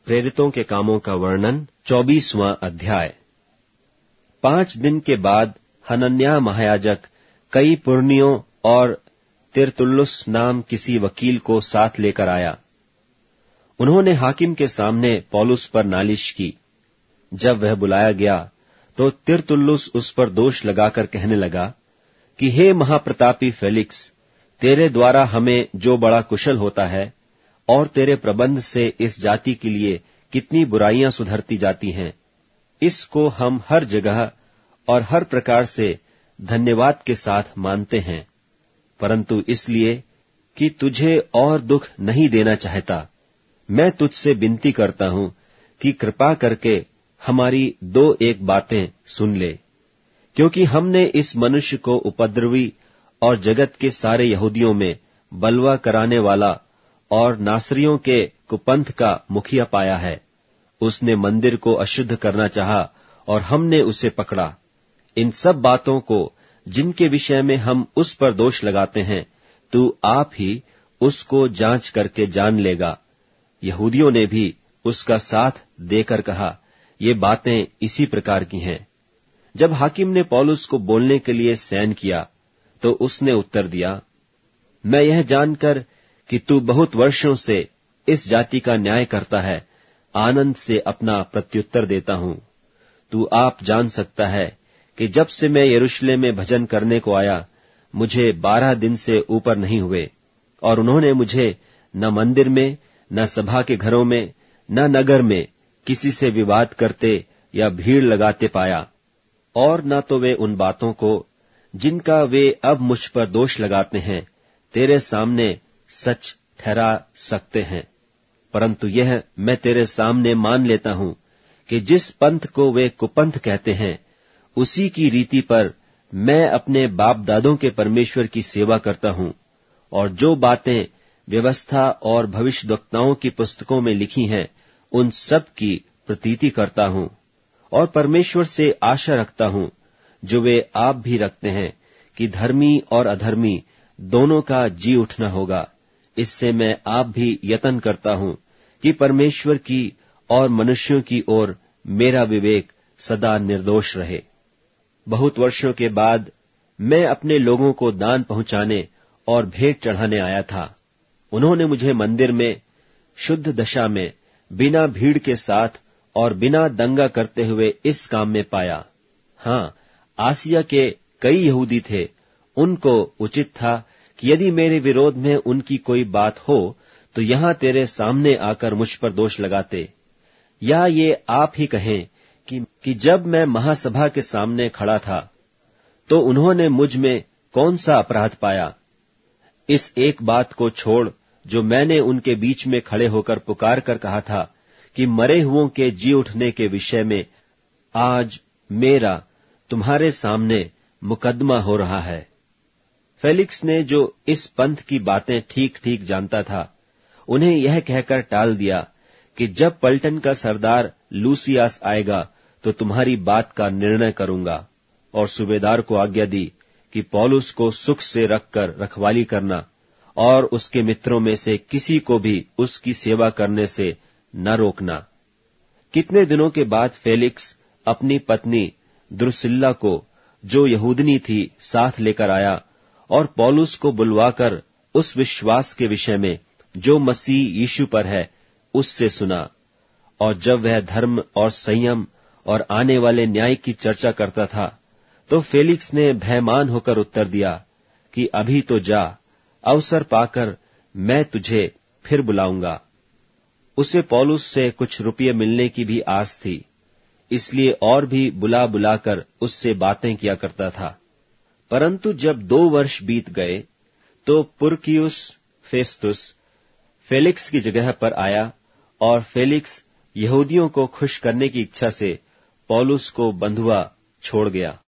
प्रेरितों के कामों का वर्णन 24वां अध्याय। 5 दिन के बाद हनन्याह महायाजक कई पुरनियों और तिरतुल्लुस नाम किसी वकील को साथ लेकर आया। उन्होंने हाकिम के सामने पौलुस पर नालिश की। जब वह बुलाया गया तो तिरतुल्लुस उस पर दोष लगाकर कहने लगा कि हे महाप्रतापी फेलिक्स, तेरे द्वारा हमें जो बड़ा कुशल होता है और तेरे प्रबंध से इस जाति के लिए कितनी बुराइयां सुधरती जाती हैं, इसको हम हर जगह और हर प्रकार से धन्यवाद के साथ मानते हैं, परंतु इसलिए कि तुझे और दुख नहीं देना चाहता, मैं तुझसे विनती करता हूं कि कृपा करके हमारी 2-1 बातें सुन ले, क्योंकि हमने इस मनुष्य को उपद्रवी और जगत के सारे यहूदियों में बलवा कराने वाला और नासरियों के कुपंथ का मुखिया पाया है। उसने मंदिर को अशुद्ध करना चाहा और हमने उसे पकड़ा। इन सब बातों को जिनके विषय में हम उस पर दोष लगाते हैं, तू आप ही उसको जांच करके जान लेगा। यहूदियों ने भी उसका साथ देकर कहा, ये बातें इसी प्रकार की हैं। जब हाकिम ने पौलुस को बोलने के लिए सैन किया तो उसने उत्तर दिया, मैं यह जानकर कि तू बहुत वर्षों से इस जाति का न्याय करता है, आनंद से अपना प्रत्युत्तर देता हूं। तू आप जान सकता है कि जब से मैं यरूशलेम में भजन करने को आया, मुझे 12 दिन से ऊपर नहीं हुए, और उन्होंने मुझे न मंदिर में, न सभा के घरों में, न नगर में किसी से विवाद करते या भीड़ लगाते पाया, और न तो वे उन बातों को जिनका वे अब मुझ पर दोष लगाते हैं तेरे सामने सच ठहरा सकते हैं। परंतु यह मैं तेरे सामने मान लेता हूं कि जिस पंथ को वे कुपंथ कहते हैं, उसी की रीति पर मैं अपने बाप दादों के परमेश्वर की सेवा करता हूं, और जो बातें व्यवस्था और भविष्यद्वक्ताओं की पुस्तकों में लिखी हैं, उन सब की प्रतीति करता हूं, और परमेश्वर से आशा रखता हूं, जो वे आप भी रखते हैं, कि धर्मी और अधर्मी दोनों का जी उठना होगा। इससे मैं आप भी यत्न करता हूं कि परमेश्वर की और मनुष्यों की ओर मेरा विवेक सदा निर्दोष रहे। बहुत वर्षों के बाद मैं अपने लोगों को दान पहुंचाने और भेंट चढ़ाने आया था। उन्होंने मुझे मंदिर में शुद्ध दशा में बिना भीड़ के साथ और बिना दंगा करते हुए इस काम में पाया। हाँ, आसिया के कई यहूदी थे। उनको उचित था कि यदि मेरे विरोध में उनकी कोई बात हो तो यहां तेरे सामने आकर मुझ पर दोष लगाते, या ये आप ही कहें कि जब मैं महासभा के सामने खड़ा था तो उन्होंने मुझ में कौन सा अपराध पाया। इस एक बात को छोड़ जो मैंने उनके बीच में खड़े होकर पुकार कर कहा था कि मरे हुओं के जी उठने के विषय में आज मेरा तुम्हारे सामने मुकदमा हो रहा है। फेलिक्स ने, जो इस पंथ की बातें ठीक ठीक जानता था, उन्हें यह कहकर टाल दिया कि जब पलटन का सरदार लूसियास आएगा तो तुम्हारी बात का निर्णय करूंगा, और सूबेदार को आज्ञा दी कि पौलुस को सुख से रखकर रखवाली करना और उसके मित्रों में से किसी को भी उसकी सेवा करने से न रोकना। कितने दिनों के बाद फेलिक्स अपनी पत्नी द्रुसिल्ला को, जो यहूदनी थी, साथ लेकर आया और पौलुस को बुलवाकर उस विश्वास के विषय में जो मसीह यीशु पर है उससे सुना। और जब वह धर्म और संयम और आने वाले न्याय की चर्चा करता था तो फेलिक्स ने भयमान होकर उत्तर दिया कि अभी तो जा, अवसर पाकर मैं तुझे फिर बुलाऊंगा। उसे पौलुस से कुछ रुपये मिलने की भी आस थी, इसलिए और भी बुला बुलाकर उससे बातें किया करता था। परंतु जब 2 वर्ष बीत गए तो पुरकियुस फेस्तुस फेलिक्स की जगह पर आया, और फेलिक्स यहूदियों को खुश करने की इच्छा से पौलुस को बंधुआ छोड़ गया।